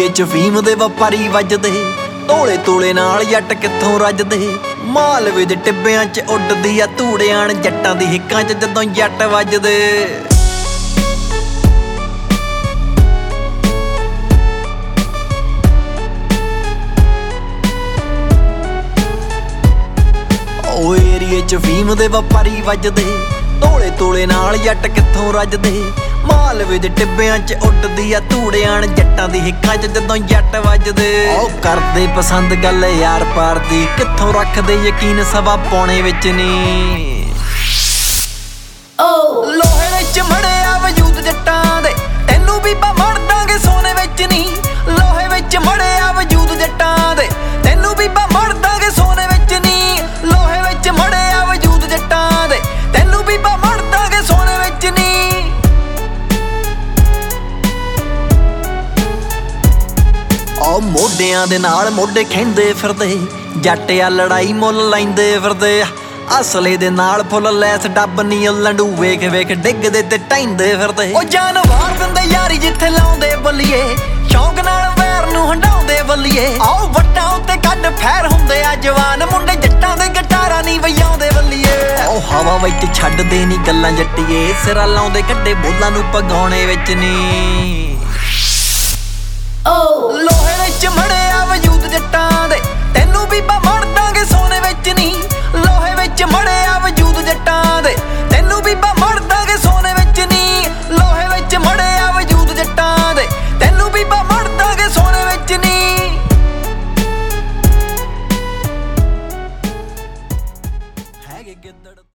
ਏਰੀਏ ਚ ਫੀਮ ਦੇ ਵਪਾਰੀ ਵੱਜਦੇ, ਤੋਲੇ ਤੋਲੇ ਨਾਲ ਜੱਟ ਕਿੱਥੋਂ ਰੱਜਦੇ। ਮਾਲਵੇ ਦੇ ਟਿੱਬਿਆਂ ਚ ਉੱਡਦੀ ਆ ਧੂੜਿਆਣ, ਜੱਟਾਂ ਦੀ ਹਿੱਕਾਂ ਚ ਜਦੋਂ ਜੱਟ ਵੱਜਦੇ। ਓ ਏਰੀਏ ਚ ਫੀਮ ਦੇ ਵਪਾਰੀ ਵੱਜਦੇ, ਤੋਲੇ ਤੋਲੇ ਨਾਲ ਜੱਟ ਕਿੱਥੋਂ ਰੱਜਦੇ। ਮਾਲਵੇ ਦੇ ਟਿੱਬਿਆਂ ਚ ਉੱਡਦੀ ਆ ਧੂੜਿਆਣ, ਜੱਟਾਂ ਦੀ ਹਿੱਕਾਂ ਚ ਜਦੋਂ ਜੱਟ ਵੱਜਦੇ। ਓ ਕਰਦੇ ਪਸੰਦ ਗੱਲ ਯਾਰ ਪਾਰ ਦੀ, ਕਿੱਥੋਂ ਰੱਖਦੇ ਯਕੀਨ ਸਵਾ ਪੌਣੇ ਵਿੱਚ ਨੀ। ਲੋਹੇ ਵਿੱਚ ਮੜਿਆ ਵਜੂਦ ਜੱਟਾਂ ਦੇ, ਤੈਨੂੰ ਬੀਬਾ ਮੜ ਦਾਂਗੇ ਸੋਨੇ ਵਿੱਚ ਨੀ। ਲੋਹੇ ਵਿੱਚ ਮੜਿਆ ਵਜੂਦ ਜੱਟਾਂ ਦੇ, ਤੈਨੂੰ ਬੀਬਾ ਮੜ ਦਾਂਗੇ ਸੋਨੇ ਵਿੱਚ ਨੀ। ਲੋਹੇ ਵਿੱਚ ਮੜਿਆ ਵਜੂਦ ਜੱਟਾਂ ਦੇ, ਤੈਨੂੰ ਬੀਬਾ ਮੜ ਦਾਂਗੇ ਸੋਨੇ ਵਿੱਚ ਨੀ। ਓ ਮੋਢਿਆਂ ਦੇ ਨਾਲ ਮੋਢੇ ਖਹਿੰਦੇ ਫਿਰਦੇ, ਜੱਟ ਆ ਲੜਾਈ ਮੁੱਲ ਲੈਂਦੇ ਫਿਰਦੇ। ਅਸਲੇ ਦੇ ਨਾਲ ਫੁੱਲ ਲੈਸ ਡੱਬ ਨੀ, ਲੰਡੂ ਵੇਖ ਵੇਖ ਡਿੱਗਦੇ ਤੇ ਟੈਂਦੇ ਫਿਰਦੇ। ਓ ਜਾਨ ਵਾਰ ਦਿੰਦੇ ਯਾਰੀ ਜਿੱਥੇ ਲਾਉਂਦੇ ਬੱਲੀਏ, ਸ਼ੌਂਕ ਨਾਲ ਵੈਰ ਨੂੰ ਹੰਡਾਉਂਦੇ ਬੱਲੀਏ। ਆਓ ਵੱਟਾਂ ਉੱਤੇ ਕੱਢ ਫੈਰ ਹੁੰਦੇ ਆ ਜਵਾਨ, ਮੁੰਡੇ ਜੱਟਾਂ ਦੇ ਗਿਟਾਰਾਂ ਨੀ ਵਜਾਉਂਦੇ ਬੱਲੀਏ। ਓ ਹਵਾ ਵਿੱਚ ਛੱਡਦੇ ਨੀ ਗੱਲਾਂ ਜੱਟੀਏ, ਸਿਰਾ ਲਾਉਂਦੇ ਕੱਢੇ ਬੋਲਾਂ ਨੂੰ ਪਗਾਉਣੇ ਵਿੱਚ ਨੀ। ਲੋਹੇ ਵਿੱਚ ਮੜਿਆ ਵਜੂਦ ਜੱਟਾਂ ਦੇ, ਤੈਨੂੰ ਬੀਬਾ ਮੜ ਦਾਂਗੇ ਸੋਨੇ ਵਿੱਚ ਨੀ। ਲੋਹੇ ਵਿੱਚ ਮੜਿਆ ਵਜੂਦ ਜੱਟਾਂ ਦੇ, ਤੈਨੂੰ ਬੀਬਾ ਮੜ ਦਾਂਗੇ ਸੋਨੇ ਵਿੱਚ ਨੀ। ਲੋਹੇ ਵਿੱਚ ਮੜਿਆ ਵਜੂਦ ਜੱਟਾਂ ਦੇ, ਤੈਨੂੰ ਬੀਬਾ ਮੜ ਦਾਂਗੇ ਸੋਨੇ ਵਿੱਚ ਨੀ। ਹੈਗੇ ਗਿੱਦੜ